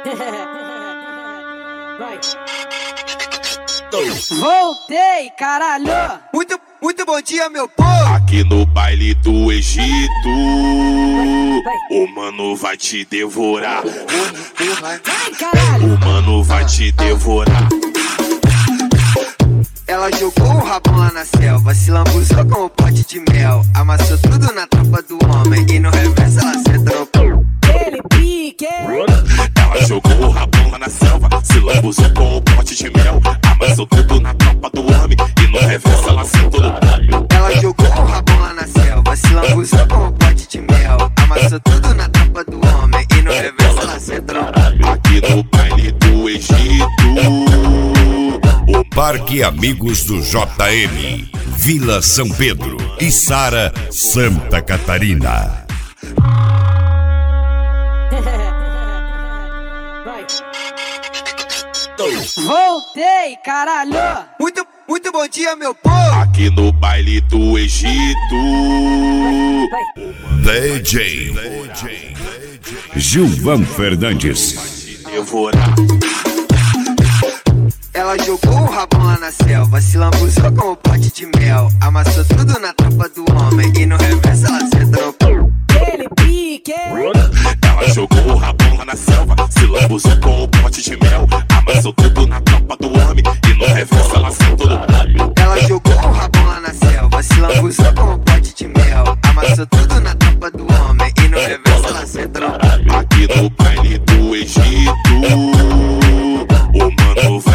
Vai. Voltei, caralho! Muito bom dia, meu povo! Aqui no baile do Egito, o mano vai te devorar. Vai, caralho! O mano vai te devorar. Ela jogou o rabão lá na selva, se lambuzou com o pote de mel, amassou tudo na tropa do homem e no reverso ela sentou. Ele pique! Ela jogou o rabão lá na selva, se lambuzou com o pote de mel, amassou tudo na tropa do homem e no reverso ela sentou no palho. Ela jogou o rabão lá na selva, se lambuzou com o pote de mel, amassou tudo na tropa do homem e no reverso ela sentou. Aqui no baile do Egito, Parque Amigos do JM, Vila São Pedro, Içara, Santa Catarina. Vai. Voltei, caralho! Muito bom dia, meu povo! aqui no baile do Egito, DJ Gilvan Fernandes. devorar. Ela jogou o rabão lá na selva, se lambuzou com o pote de mel, amassou tudo na tropa do homem e no reverso ela sentou. Ele pique! Ela jogou o rabão lá na selva, se lambuzou com o pote de mel, amassou tudo na tropa do homem e no reverso ela sentou no palho. Ela jogou o rabão lá na selva, se lambuzou com o pote de mel, amassou tudo na tropa do homem e no reverso ela sentou. Aqui no baile do Egito, o mano vai